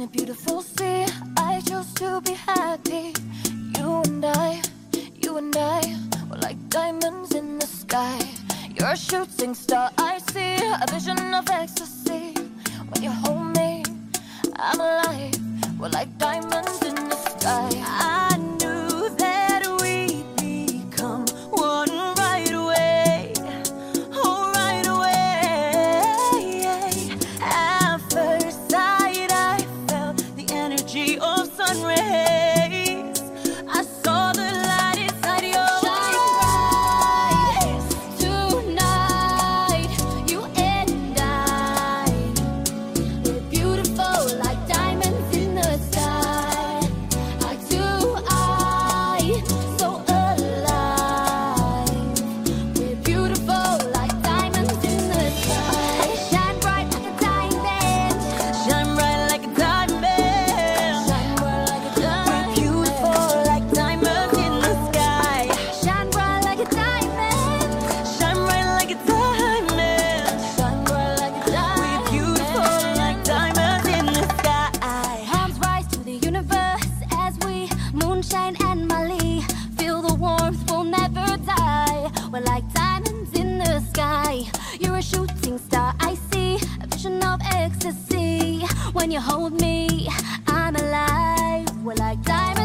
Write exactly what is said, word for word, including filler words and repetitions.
beautiful sea, I chose to be happy. You and I, you and I, we're like diamonds in the sky. You're a shooting star, I see a vision of ecstasy. When you hold me, I'm alive. We're like diamonds in the sky. I knew that we'd become one right away. Oh, right away. At first sight, I felt the energy of sun rays. I saw the light inside your eyes. Tonight, you and I, we're beautiful like diamonds in the sky. Eye to eye, so alive. We're beautiful like diamonds in the sky. Shine bright like a diamond. Shine bright like a diamond. Shine bright like a diamond. We're beautiful like diamonds in the sky. Shine bright like a diamond. Shine bright like a diamond. Shine bright like a diamond. We're beautiful like diamonds in the sky. Arms rise to the universe as we moonshine and Mali. Feel the warmth, we'll never die. We're like diamonds in the sky. You're a shooting star, I see a vision of ecstasy. When you hold me, I'm alive. We're like diamonds.